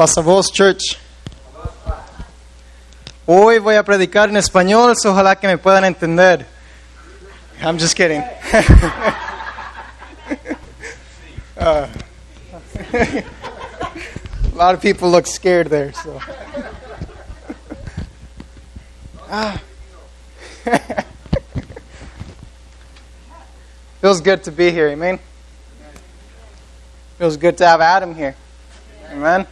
Pasa vos, church. Hoy voy a predicar en español, so ojalá que me puedan entender. I'm just kidding. A lot of people look scared there, so. Feels good to be here, amen? Feels good to have Adam here. Amen?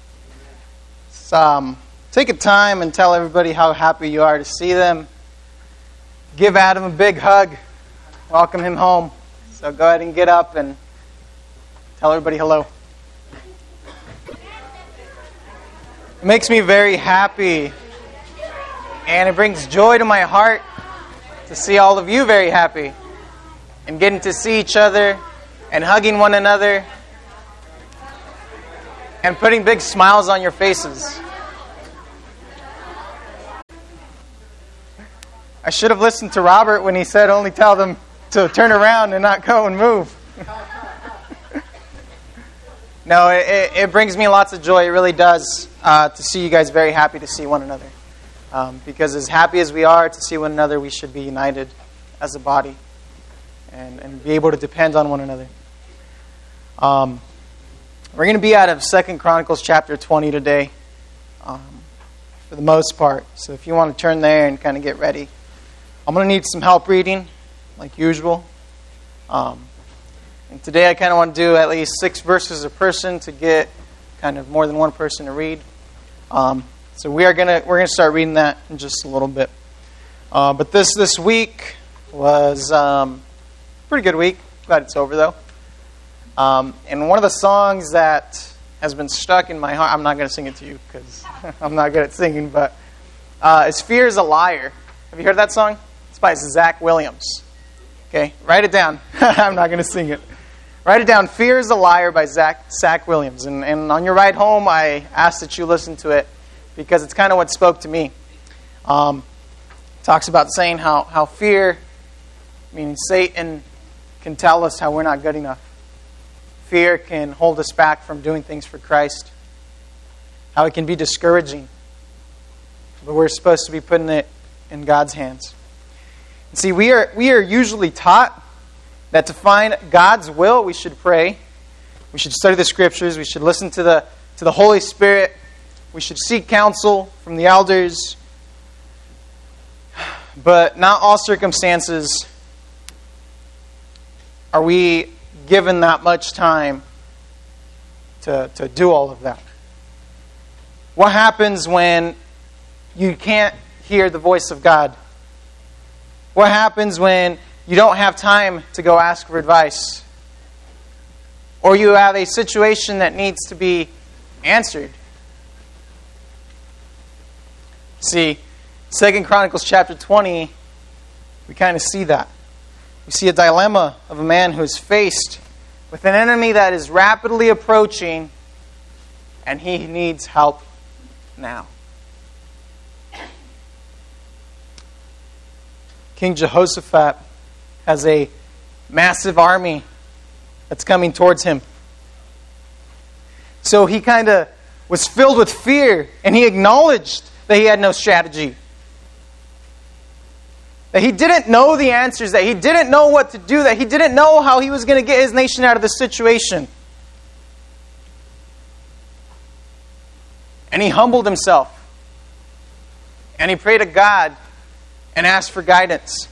Take a time and tell everybody how happy you are to see them. Give Adam a big hug. Welcome him home. So go ahead and get up and tell everybody hello. It makes me very happy, and it brings joy to my heart to see all of you very happy and getting to see each other and hugging one another and putting big smiles on your faces. I should have listened to Robert when he said only tell them to turn around and not go and move. No, it brings me lots of joy. It really does to see you guys very happy to see one another. Because as happy as we are to see one another, we should be united as a body and be able to depend on one another. We're going to be out of 2 Chronicles chapter 20 today, for the most part. So if you want to turn there and kind of get ready. I'm going to need some help reading, like usual. And today I kind of want to do at least 6 verses a person to get kind of more than one person to read. So we're gonna start reading that in just a little bit. But this week was a pretty good week. Glad it's over though. And one of the songs that has been stuck in my heart, I'm not going to sing it to you because I'm not good at singing, but is "Fear is a Liar." Have you heard that song? It's by Zach Williams. Okay, write it down. I'm not going to sing it. Write it down. "Fear is a Liar" by Zach Williams. And on your ride home, I asked that you listen to it because it's kind of what spoke to me. Talks about saying how fear, meaning Satan, can tell us how we're not good enough. Fear can hold us back from doing things for Christ. How it can be discouraging. But we're supposed to be putting it in God's hands. See, we are usually taught that to find God's will, we should pray. We should study the Scriptures. We should listen to the Holy Spirit. We should seek counsel from the elders. But not all circumstances are we given that much time to do all of that. What happens when you can't hear the voice of God? What happens when you don't have time to go ask for advice? Or you have a situation that needs to be answered? See, 2 Chronicles chapter 20, we kind of see that. We see a dilemma of a man who is faced with an enemy that is rapidly approaching, and he needs help now. King Jehoshaphat has a massive army that's coming towards him. So he kind of was filled with fear, and he acknowledged that he had no strategy. That he didn't know the answers, that he didn't know what to do, that he didn't know how he was going to get his nation out of the situation. And he humbled himself. And he prayed to God and asked for guidance.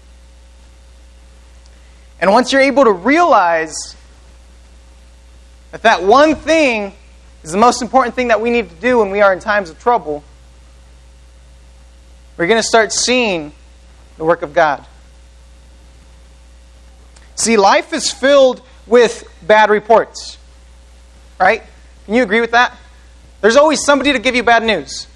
And once you're able to realize that one thing is the most important thing that we need to do when we are in times of trouble, we're going to start seeing the work of God. See, life is filled with bad reports. Right? Can you agree with that? There's always somebody to give you bad news.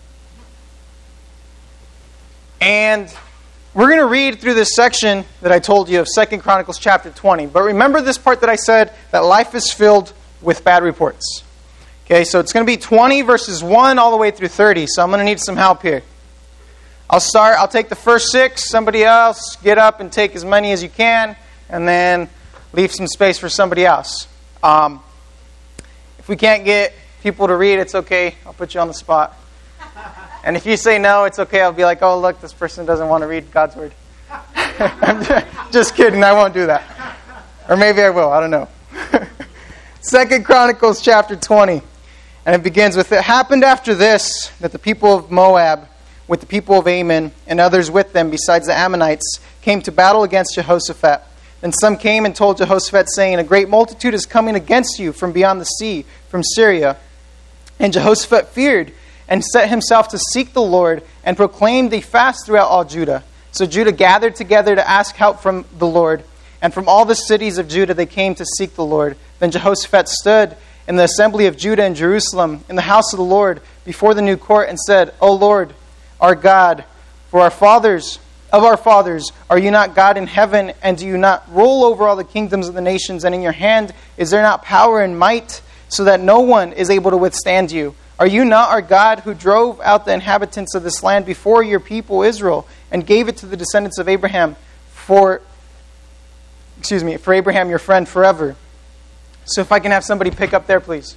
And we're going to read through this section that I told you of 2 Chronicles chapter 20. But remember this part that I said, that life is filled with bad reports. Okay, so it's going to be 20 verses 1 all the way through 30. So I'm going to need some help here. I'll take the first 6. Somebody else, get up and take as many as you can. And then leave some space for somebody else. If we can't get people to read, it's okay. I'll put you on the spot. And if you say no, it's okay. I'll be like, oh, look, this person doesn't want to read God's word. I'm just kidding. I won't do that. Or maybe I will. I don't know. 2 Chronicles chapter 20. And it begins with, it happened after this that the people of Moab, with the people of Ammon and others with them besides the Ammonites, came to battle against Jehoshaphat. Then some came and told Jehoshaphat, saying, a great multitude is coming against you from beyond the sea, from Syria. And Jehoshaphat feared and set himself to seek the Lord and proclaimed a fast throughout all Judah. So Judah gathered together to ask help from the Lord. And from all the cities of Judah they came to seek the Lord. Then Jehoshaphat stood in the assembly of Judah and Jerusalem, in the house of the Lord, before the new court, and said, O Lord, our God, for our fathers, are you not God in heaven, and do you not rule over all the kingdoms of the nations? And in your hand is there not power and might, so that no one is able to withstand you? Are you not our God, who drove out the inhabitants of this land before your people Israel, and gave it to the descendants of Abraham for Abraham your friend forever? So if I can have somebody pick up there, please.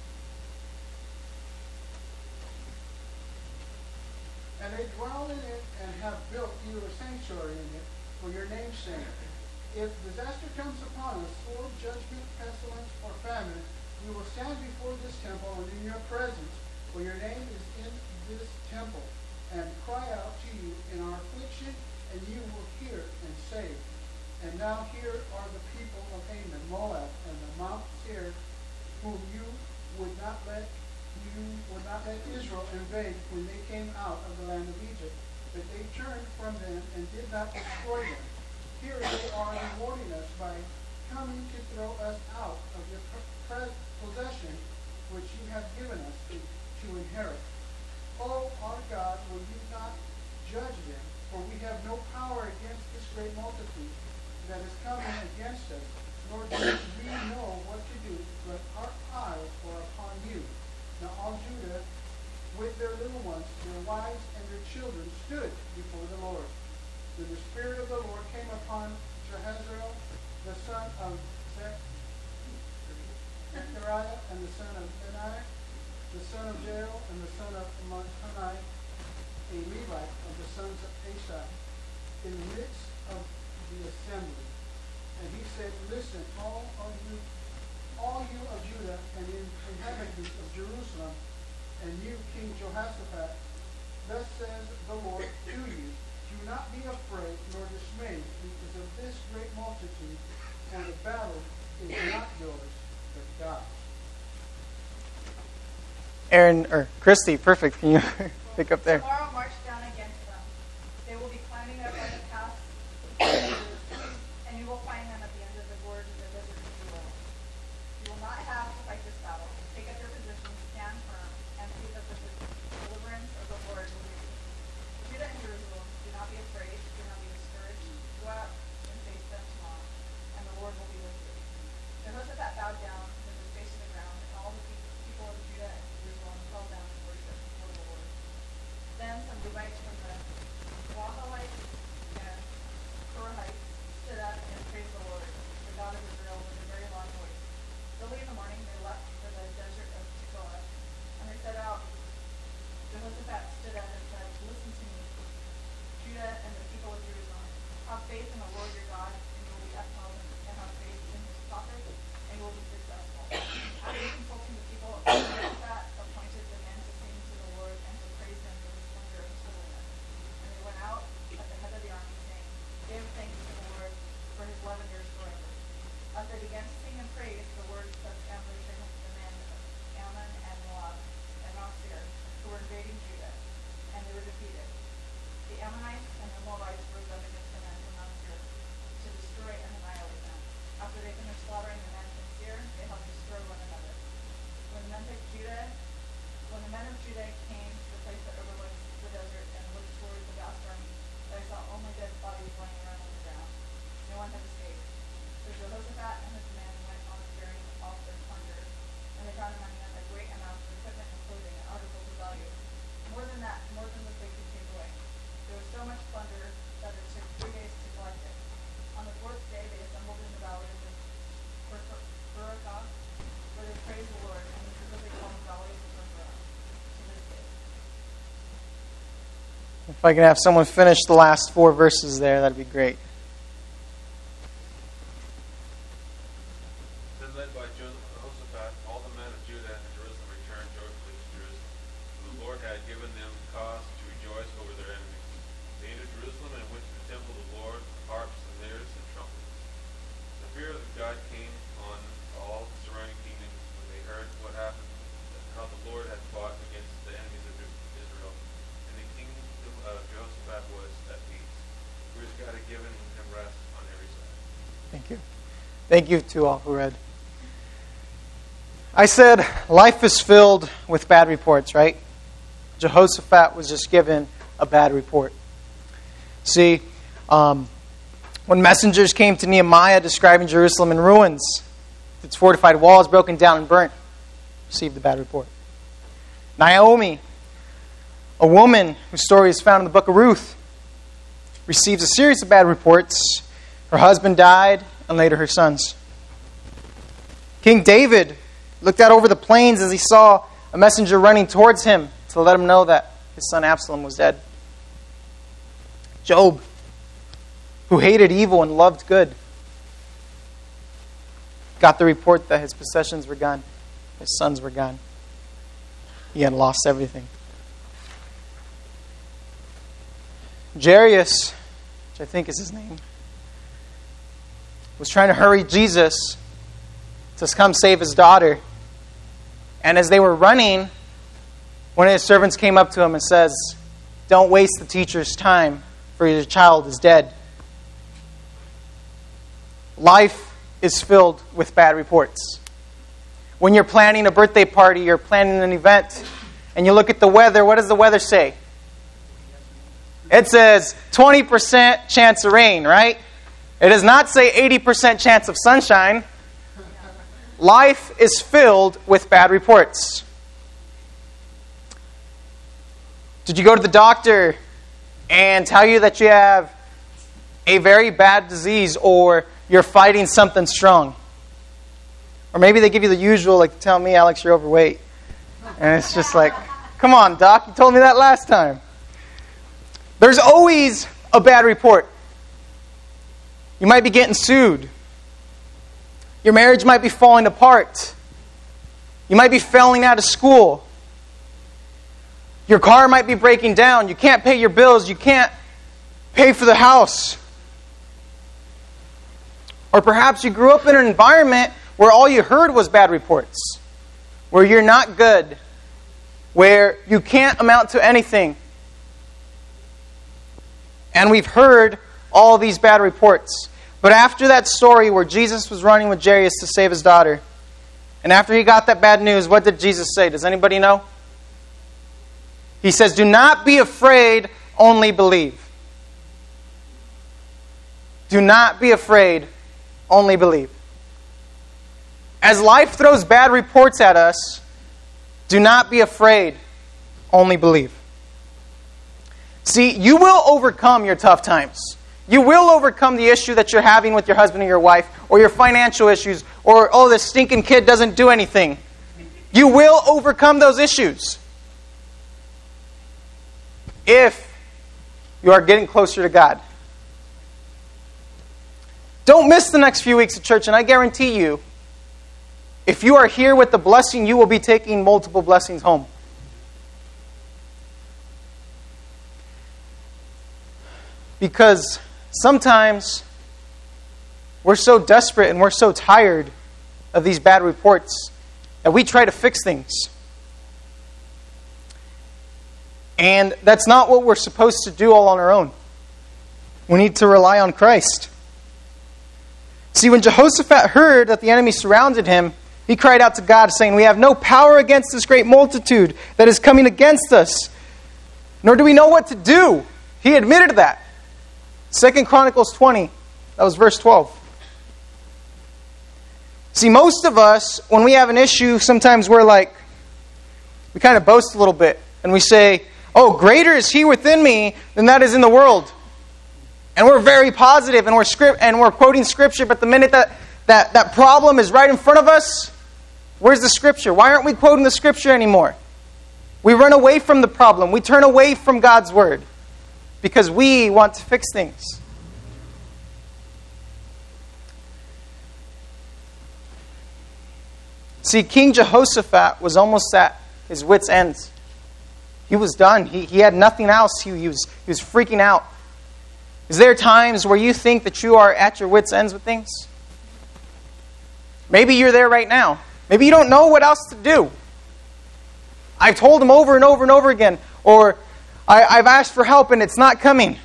And they dwell in it and have built you a sanctuary in it for your name's sake. If disaster comes upon us, sword, judgment, pestilence, or famine, we will stand before this temple and in your presence, for your name is in this temple, and cry out to you in our affliction, and you will hear and save. And now here are the people of Ammon, Moab, and the Mount Seir, whom you would not let Israel invade when they came out of the land of Egypt. But they turned from them and did not destroy them. Here they are rewarding us by coming to throw us out of your possession, which you have given us to inherit. O our God, will you not judge them? For we have no power against this great multitude that is coming against us, nor do we know what to do, but our eyes are upon you. Now all Judah, with their little ones, their wives, and their children, stood before the Lord. Then the Spirit of the Lord came upon Jehaziel, the son of Zechariah, and the son of Benaiah, the son of Jael, and the son of Mattani, a Levite of the sons of Asaph, in the midst of the assembly. And he said, listen, all you of Judah and inhabitants of Jerusalem, and you, King Jehoshaphat, thus says the Lord to you, do not be afraid nor dismayed because of this great multitude, for the battle is not yours, but God's. Aaron, or Christy, perfect. Can you pick up there? Tomorrow march down against them. They will be climbing up on the pass, and you will find them at the end of the gorge of the desert of Jeruel. You will not have to fight this battle. Take up your positions, stand firm, and see that the deliverance of the Lord will be with you. Judah and Jerusalem, do not be afraid, do not be discouraged. Go out and face them tomorrow, and the Lord will be with you. Jehoshaphat bowed down with his face to the ground, and all the people of Judah and Jerusalem fell down and worshipped before the Lord. Then some Levites from the Wathalites and Korahites stood up and praised the Lord, the God of Israel, with a very loud voice. Early in the morning they left for the desert of Tekoa, and they set out. Jehoshaphat stood up and said, listen to me, Judah and the people of Jerusalem. Have faith in the Lord your God, and you will be upheld, and have faith in his prophets, and you will be successful. After consulting the people, Jehoshaphat appointed the men to sing to the Lord and to praise him for the splendor of his holiness. And they went out at the head of the army, saying, give thanks to the Lord, for his love endures forever. As they began to sing and praise, the words of ambushed against the men of Ammon and Moab and Mount Seir, who were invading Judah, and they were defeated. The Ammonites and the Moabites rose up against the men from Mount Seir to destroy and annihilate them. After they finished slaughtering the men from Seir, they helped destroy one another. When the men of Judah came to the place that overlooks the desert and looked towards the vast army, they saw only dead bodies lying around on the ground. No one had escaped. So Jehoshaphat and his men went on carrying off their plunder, and they found among them a great amount of equipment and clothing and articles of value. More than what they could take away. There was so much plunder that it took 3 days to collect it. On the fourth day they assembled in the valley of the Berachah, where they praised the Lord, and this is what they called the valley If I can have someone finish the last 4 verses there, that'd be great. Then led by Jehoshaphat, all the men of Judah and Jerusalem returned joyfully to Jerusalem. For the Lord had given them cause to rejoice over their enemies. They entered Jerusalem and went to the temple of the Lord, with harps and lyres and trumpets. The fear of God came on all the surrounding kingdoms when they heard what happened, how the Lord had fought against the enemies of Israel. And the kingdom of Jehoshaphat was at peace, for his God had given him rest on every side. Thank you. Thank you to all who read. I said life is filled with bad reports, right? Jehoshaphat was just given a bad report. See, when messengers came to Nehemiah describing Jerusalem in ruins, its fortified walls broken down and burnt, received the bad report. Naomi, a woman whose story is found in the book of Ruth, receives a series of bad reports. Her husband died, and later her sons. King David looked out over the plains as he saw a messenger running towards him to let him know that his son Absalom was dead. Job, who hated evil and loved good, got the report that his possessions were gone, his sons were gone. He had lost everything. Jairus, which I think is his name, was trying to hurry Jesus to come save his daughter. And as they were running, one of his servants came up to him and says, "Don't waste the teacher's time, for your child is dead." Life is filled with bad reports. When you're planning a birthday party, you're planning an event, and you look at the weather, what does the weather say? It says 20% chance of rain, right? It does not say 80% chance of sunshine. Life is filled with bad reports. Did you go to the doctor and tell you that you have a very bad disease or you're fighting something strong? Or maybe they give you the usual, like, tell me, Alex, you're overweight. And it's just like, come on, doc, you told me that last time. There's always a bad report. You might be getting sued. Your marriage might be falling apart. You might be failing out of school. Your car might be breaking down. You can't pay your bills. You can't pay for the house. Or perhaps you grew up in an environment where all you heard was bad reports, where you're not good, where you can't amount to anything. And we've heard all these bad reports. But after that story where Jesus was running with Jairus to save his daughter, and after he got that bad news, what did Jesus say? Does anybody know? He says, "Do not be afraid, only believe." Do not be afraid, only believe. As life throws bad reports at us, do not be afraid, only believe. See, you will overcome your tough times. You will overcome the issue that you're having with your husband or your wife, or your financial issues, or, oh, this stinking kid doesn't do anything. You will overcome those issues if you are getting closer to God. Don't miss the next few weeks of church, and I guarantee you, if you are here with the blessing, you will be taking multiple blessings home. Because sometimes we're so desperate and we're so tired of these bad reports that we try to fix things. And that's not what we're supposed to do all on our own. We need to rely on Christ. See, when Jehoshaphat heard that the enemy surrounded him, he cried out to God, saying, "We have no power against this great multitude that is coming against us, nor do we know what to do." He admitted that. 2 Chronicles 20, that was verse 12. See, most of us, when we have an issue, sometimes we kind of boast a little bit. And we say, "Oh, greater is He within me than that is in the world." And we're very positive, and we're quoting Scripture, but the minute that problem is right in front of us, where's the Scripture? Why aren't we quoting the Scripture anymore? We run away from the problem. We turn away from God's Word. because we want to fix things. See, King Jehoshaphat was almost at his wit's end. He was done. He had nothing else. He was freaking out. Is there times where you think that you are at your wit's ends with things? Maybe you're there right now. Maybe you don't know what else to do. I've told him over and over and over again, or I've asked for help and it's not coming.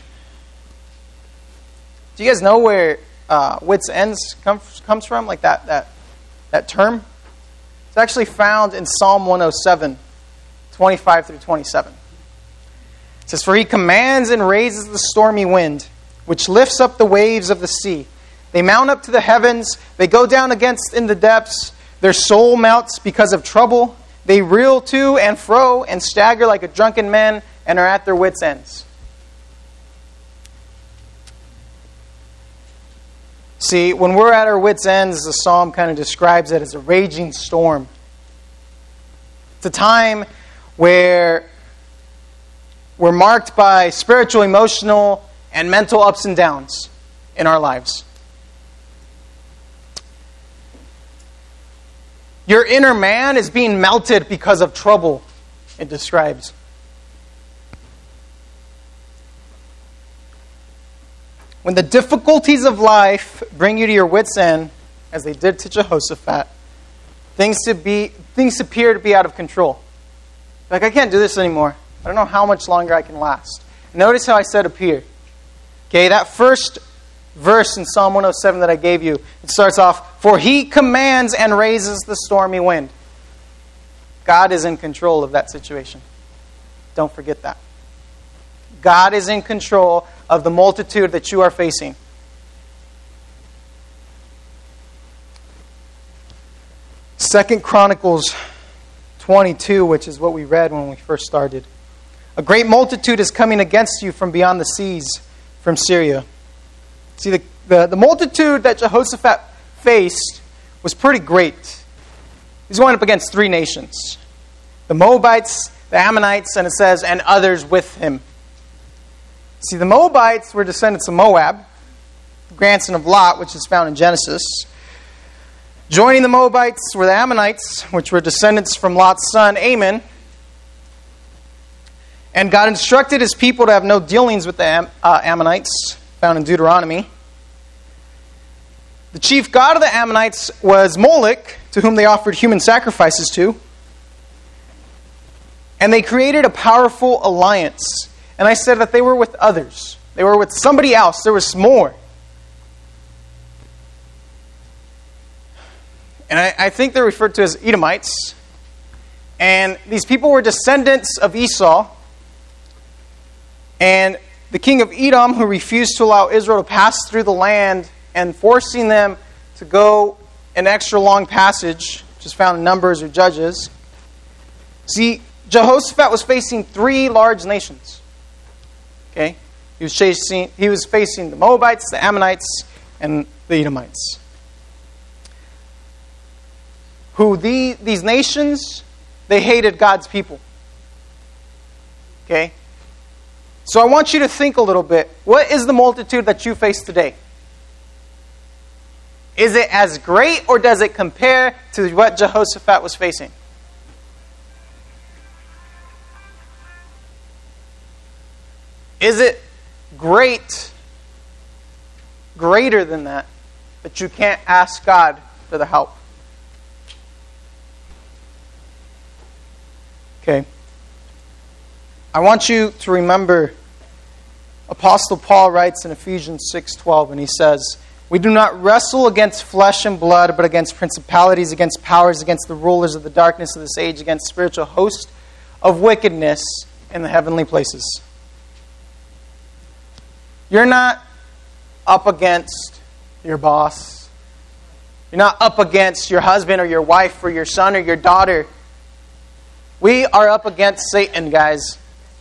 Do you guys know where wit's ends comes from? Like that term? It's actually found in Psalm 107, 25 through 27. It says, "For he commands and raises the stormy wind, which lifts up the waves of the sea. They mount up to the heavens. They go down against in the depths. Their soul melts because of trouble. They reel to and fro and stagger like a drunken man and are at their wits' ends." See, when we're at our wits' ends, the psalm kind of describes it as a raging storm. It's a time where we're marked by spiritual, emotional, and mental ups and downs in our lives. Your inner man is being melted because of trouble, it describes. When the difficulties of life bring you to your wits' end, as they did to Jehoshaphat, things appear to be out of control. Like, I can't do this anymore. I don't know how much longer I can last. Notice how I said appear. Okay, that first verse in Psalm 107 that I gave you, it starts off, "For he commands and raises the stormy wind." God is in control of that situation. Don't forget that. God is in control of the multitude that you are facing. Second Chronicles 22, which is what we read when we first started. "A great multitude is coming against you from beyond the seas, from Syria." See, the multitude that Jehoshaphat faced was pretty great. He's going up against three nations: the Moabites, the Ammonites, and it says, and others with him. See, the Moabites were descendants of Moab, grandson of Lot, which is found in Genesis. Joining the Moabites were the Ammonites, which were descendants from Lot's son, Ammon. And God instructed his people to have no dealings with the Ammonites, found in Deuteronomy. The chief god of the Ammonites was Moloch, to whom they offered human sacrifices to. And they created a powerful alliance. And I said that they were with others. They were with somebody else. There was more. And I think they're referred to as Edomites. And these people were descendants of Esau. And the king of Edom, who refused to allow Israel to pass through the land and forcing them to go an extra long passage, which is found in Numbers or Judges. See, Jehoshaphat was facing three large nations. Okay? He was facing the Moabites, the Ammonites, and the Edomites. These nations, they hated God's people. Okay? So I want you to think a little bit. What is the multitude that you face today? Is it as great, or does it compare to what Jehoshaphat was facing? Is it greater than that you can't ask God for the help? Okay. I want you to remember, Apostle Paul writes in Ephesians 6:12, and he says, "We do not wrestle against flesh and blood, but against principalities, against powers, against the rulers of the darkness of this age, against spiritual hosts of wickedness in the heavenly places." You're not up against your boss. You're not up against your husband or your wife or your son or your daughter. We are up against Satan, guys.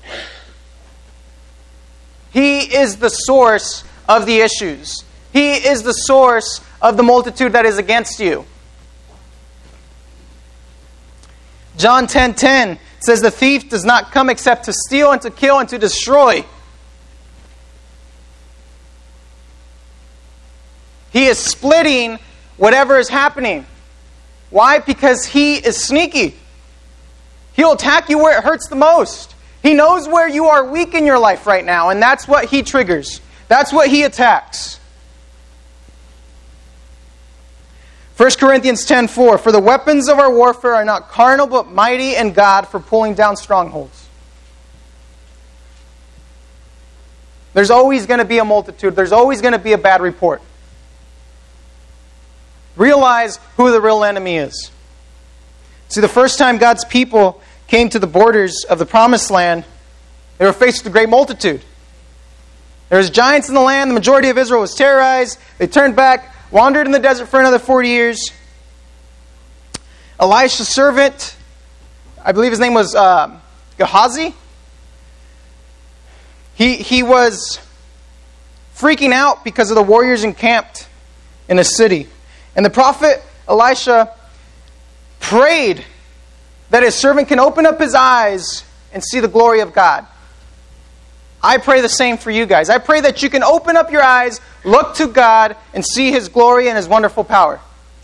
He is the source of the issues. He is the source of the multitude that is against you. John 10:10 says, "The thief does not come except to steal and to kill and to destroy." He is splitting whatever is happening. Why? Because he is sneaky. He'll attack you where it hurts the most. He knows where you are weak in your life right now, and that's what he triggers. That's what he attacks. 1 Corinthians 10:4, for the weapons of our warfare are not carnal, but mighty in God for pulling down strongholds. There's always going to be a multitude. There's always going to be a bad report. Realize who the real enemy is. See, the first time God's people came to the borders of the Promised Land, they were faced with a great multitude. There was giants in the land. The majority of Israel was terrorized. They turned back, wandered in the desert for another 40 years. Elisha's servant, I believe his name was Gehazi. He was freaking out because of the warriors encamped in a city. And the prophet Elisha prayed that his servant can open up his eyes and see the glory of God. I pray the same for you guys. I pray that you can open up your eyes, look to God, and see His glory and His wonderful power.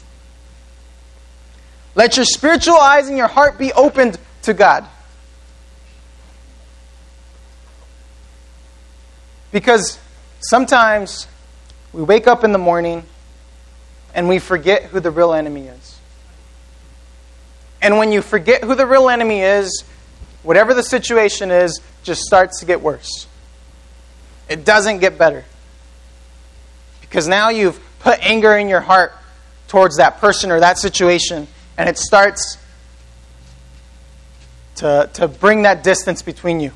Let your spiritual eyes and your heart be opened to God. Because sometimes we wake up in the morning and we forget who the real enemy is. And when you forget who the real enemy is, whatever the situation is, just starts to get worse. It doesn't get better. Because now you've put anger in your heart towards that person or that situation, and it starts to bring that distance between you.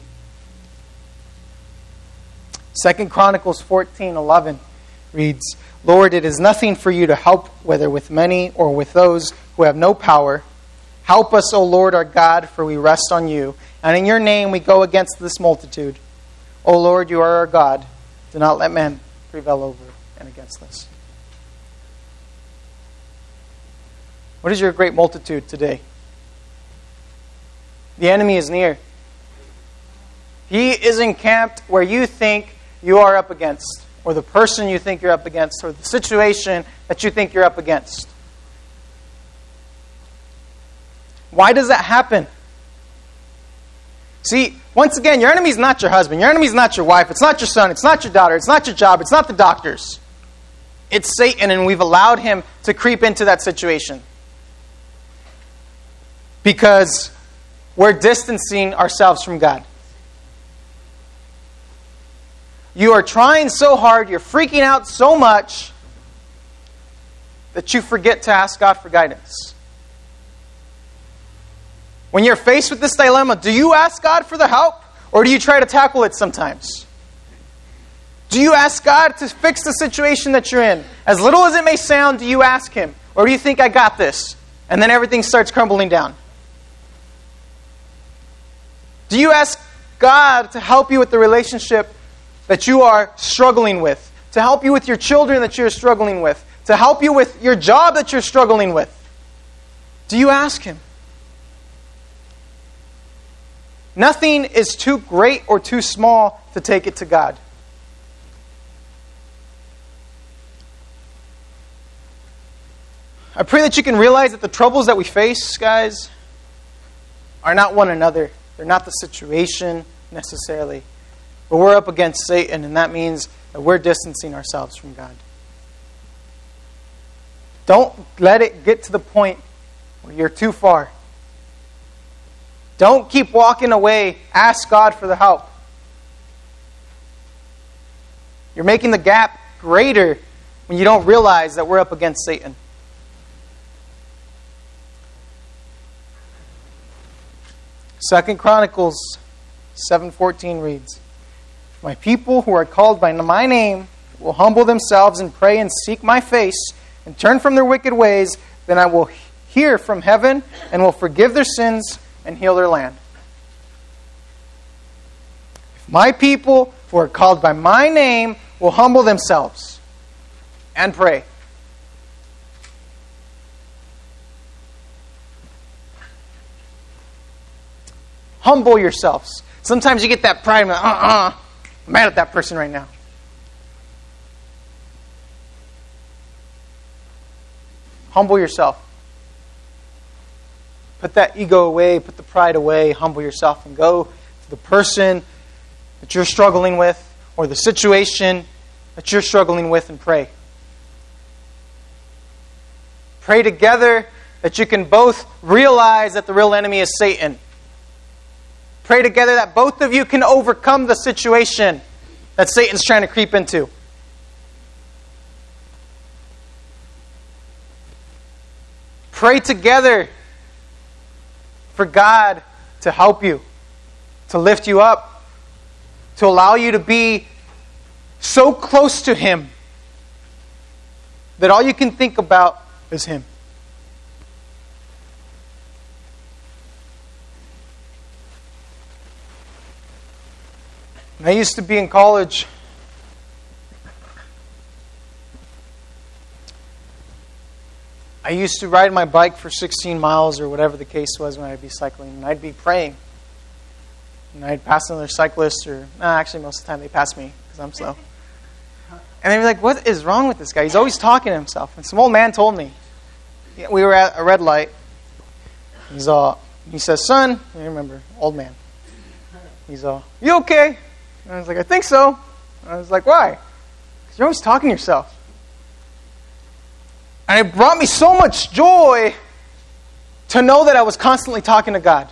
2 Chronicles 14:11 reads, Lord, it is nothing for you to help, whether with many or with those who have no power. Help us, O Lord our God, for we rest on you. And in your name we go against this multitude. O Lord, you are our God. Do not let man prevail over and against us. What is your great multitude today? The enemy is near. He is encamped where you think you are up against, or the person you think you're up against, or the situation that you think you're up against. Why does that happen? See, once again, your enemy is not your husband. Your enemy is not your wife. It's not your son. It's not your daughter. It's not your job. It's not the doctors. It's Satan, and we've allowed him to creep into that situation. Because we're distancing ourselves from God. You are trying so hard, you're freaking out so much that you forget to ask God for guidance. When you're faced with this dilemma, do you ask God for the help, or do you try to tackle it sometimes? Do you ask God to fix the situation that you're in? As little as it may sound, do you ask Him? Or do you think, I got this? And then everything starts crumbling down. Do you ask God to help you with the relationship that you are struggling with? To help you with your children that you're struggling with? To help you with your job that you're struggling with? Do you ask Him? Nothing is too great or too small to take it to God. I pray that you can realize that the troubles that we face, guys, are not one another. They're not the situation necessarily. But we're up against Satan, and that means that we're distancing ourselves from God. Don't let it get to the point where you're too far. Don't keep walking away. Ask God for the help. You're making the gap greater when you don't realize that we're up against Satan. Second Chronicles 7:14 reads, My people who are called by my name will humble themselves and pray and seek my face and turn from their wicked ways, then I will hear from heaven and will forgive their sins and heal their land. If my people who are called by my name will humble themselves and pray. Humble yourselves. Sometimes you get that pride and I'm mad at that person right now. Humble yourself. Put that ego away, put the pride away, humble yourself, and go to the person that you're struggling with or the situation that you're struggling with and pray. Pray together that you can both realize that the real enemy is Satan. Pray together that both of you can overcome the situation that Satan's trying to creep into. Pray together for God to help you, to lift you up, to allow you to be so close to Him that all you can think about is Him. When I used to be in college, I used to ride my bike for 16 miles or whatever the case was when I'd be cycling, and I'd be praying. And I'd pass another cyclist, actually most of the time they pass me because I'm slow. And they'd be like, what is wrong with this guy? He's always talking to himself. And some old man told me, we were at a red light. He says, son, I remember, old man. He's you okay? And I was like, I think so. And I was like, why? Because you're always talking to yourself. And it brought me so much joy to know that I was constantly talking to God.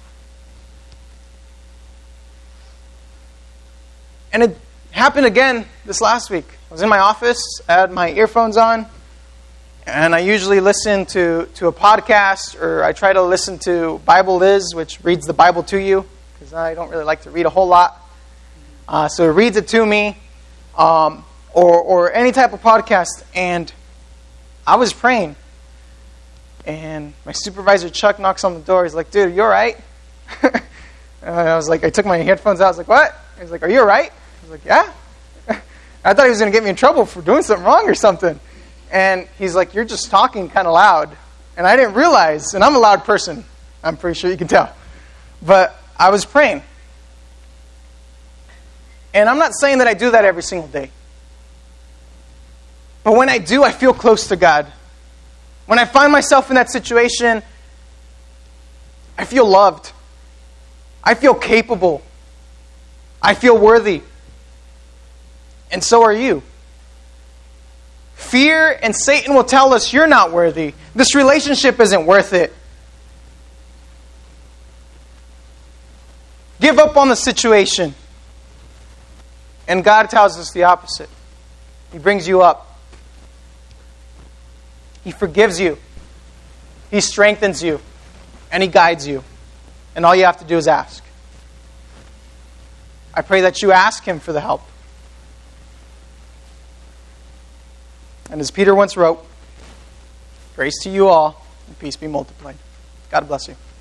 And it happened again this last week. I was in my office, I had my earphones on, and I usually listen to a podcast, or I try to listen to Bible Liz, which reads the Bible to you, because I don't really like to read a whole lot. So it reads it to me, or any type of podcast, and I was praying, and my supervisor, Chuck, knocks on the door. He's like, dude, are you all right? And I was like, I took my headphones out. I was like, what? He's like, are you all right? I was like, yeah. I thought he was going to get me in trouble for doing something wrong or something. And he's like, you're just talking kind of loud. And I didn't realize, and I'm a loud person. I'm pretty sure you can tell. But I was praying. And I'm not saying that I do that every single day. But when I do, I feel close to God. When I find myself in that situation, I feel loved. I feel capable. I feel worthy. And so are you. Fear and Satan will tell us you're not worthy. This relationship isn't worth it. Give up on the situation. And God tells us the opposite. He brings you up. He forgives you. He strengthens you. And He guides you. And all you have to do is ask. I pray that you ask Him for the help. And as Peter once wrote, grace to you all, and peace be multiplied. God bless you.